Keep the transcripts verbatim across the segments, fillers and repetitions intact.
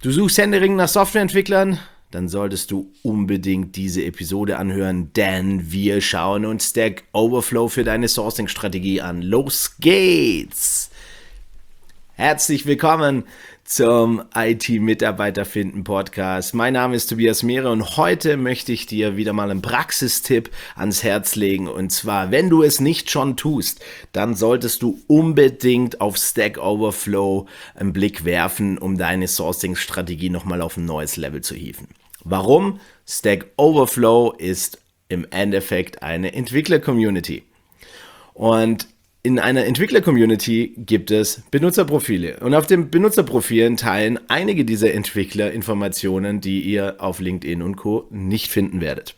Du suchst händeringend nach Softwareentwicklern? Dann solltest du unbedingt diese Episode anhören, denn wir schauen uns Stack Overflow für deine Sourcing-Strategie an. Los geht's! Herzlich willkommen zum I T-Mitarbeiter finden Podcast. Mein Name ist Tobias Mehre und heute möchte ich dir wieder mal einen Praxistipp ans Herz legen. Und zwar, wenn du es nicht schon tust, dann solltest du unbedingt auf Stack Overflow einen Blick werfen, um deine Sourcing-Strategie nochmal auf ein neues Level zu hieven. Warum? Stack Overflow ist im Endeffekt eine Entwickler-Community. Und in einer Entwickler-Community gibt es Benutzerprofile und auf den Benutzerprofilen teilen einige dieser Entwickler Informationen, die ihr auf LinkedIn und Co. nicht finden werdet.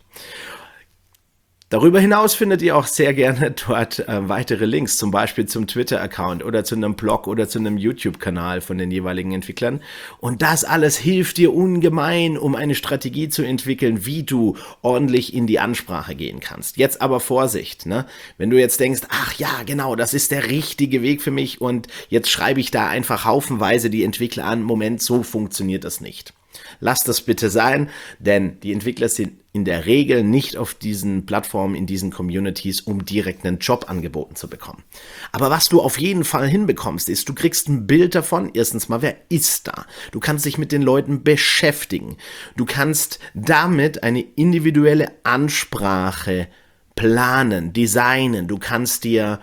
Darüber hinaus findet ihr auch sehr gerne dort äh, weitere Links, zum Beispiel zum Twitter-Account oder zu einem Blog oder zu einem YouTube-Kanal von den jeweiligen Entwicklern. Und das alles hilft dir ungemein, um eine Strategie zu entwickeln, wie du ordentlich in die Ansprache gehen kannst. Jetzt aber Vorsicht, ne? Wenn du jetzt denkst, ach ja, genau, das ist der richtige Weg für mich und jetzt schreibe ich da einfach haufenweise die Entwickler an. Moment, so funktioniert das nicht. Lass das bitte sein, denn die Entwickler sind in der Regel nicht auf diesen Plattformen, in diesen Communities, um direkt einen Job angeboten zu bekommen. Aber was du auf jeden Fall hinbekommst, ist, du kriegst ein Bild davon, erstens mal, wer ist da? Du kannst dich mit den Leuten beschäftigen. Du kannst damit eine individuelle Ansprache planen, designen. Du kannst dir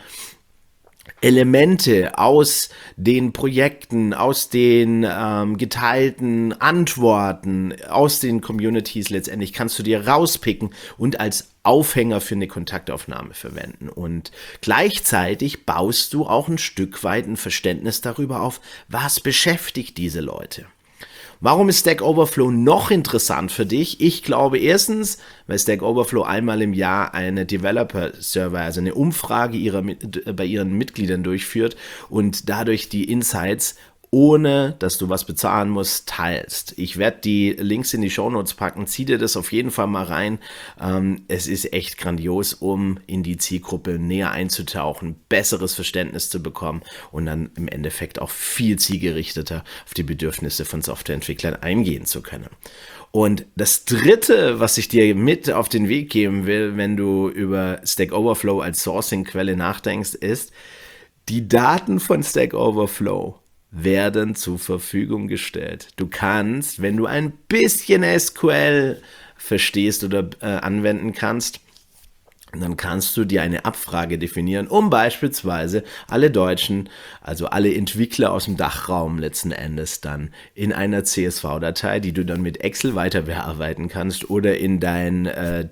Elemente aus den Projekten, aus den ähm, geteilten Antworten, aus den Communities letztendlich kannst du dir rauspicken und als Aufhänger für eine Kontaktaufnahme verwenden. Und gleichzeitig baust du auch ein Stück weit ein Verständnis darüber auf, was beschäftigt diese Leute. Warum ist Stack Overflow noch interessant für dich? Ich glaube erstens, weil Stack Overflow einmal im Jahr eine Developer-Survey, also eine Umfrage ihrer, bei ihren Mitgliedern durchführt und dadurch die Insights, ohne dass du was bezahlen musst, teilst. Ich werde die Links in die Shownotes packen, zieh dir das auf jeden Fall mal rein. Ähm, es ist echt grandios, um in die Zielgruppe näher einzutauchen, besseres Verständnis zu bekommen und dann im Endeffekt auch viel zielgerichteter auf die Bedürfnisse von Softwareentwicklern eingehen zu können. Und das Dritte, was ich dir mit auf den Weg geben will, wenn du über Stack Overflow als Sourcing-Quelle nachdenkst, ist, die Daten von Stack Overflow werden zur Verfügung gestellt. Du kannst, wenn du ein bisschen S Q L verstehst oder äh, anwenden kannst, dann kannst du dir eine Abfrage definieren, um beispielsweise alle Deutschen, also alle Entwickler aus dem Dachraum letzten Endes dann in einer C S V-Datei, die du dann mit Excel weiter bearbeiten kannst oder in dein äh,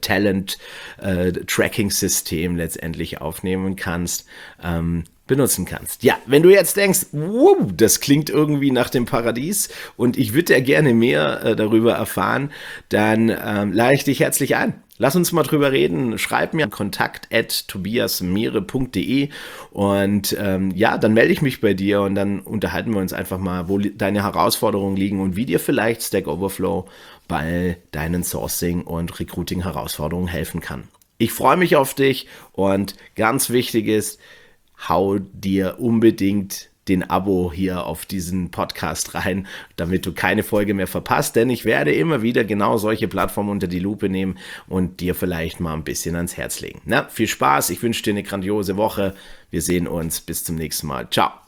Talent-Tracking-System äh, letztendlich aufnehmen kannst, ähm, benutzen kannst. Ja, wenn du jetzt denkst, wow, das klingt irgendwie nach dem Paradies und ich würde ja gerne mehr äh, darüber erfahren, dann ähm, lade ich dich herzlich ein. Lass uns mal drüber reden. Schreib mir kontakt at tobiasmehre punkt de und ähm, ja, dann melde ich mich bei dir und dann unterhalten wir uns einfach mal, wo deine Herausforderungen liegen und wie dir vielleicht Stack Overflow bei deinen Sourcing- und Recruiting-Herausforderungen helfen kann. Ich freue mich auf dich und ganz wichtig ist, hau dir unbedingt den Abo hier auf diesen Podcast rein, damit du keine Folge mehr verpasst, denn ich werde immer wieder genau solche Plattformen unter die Lupe nehmen und dir vielleicht mal ein bisschen ans Herz legen. Na, viel Spaß, ich wünsche dir eine grandiose Woche, wir sehen uns, bis zum nächsten Mal, ciao.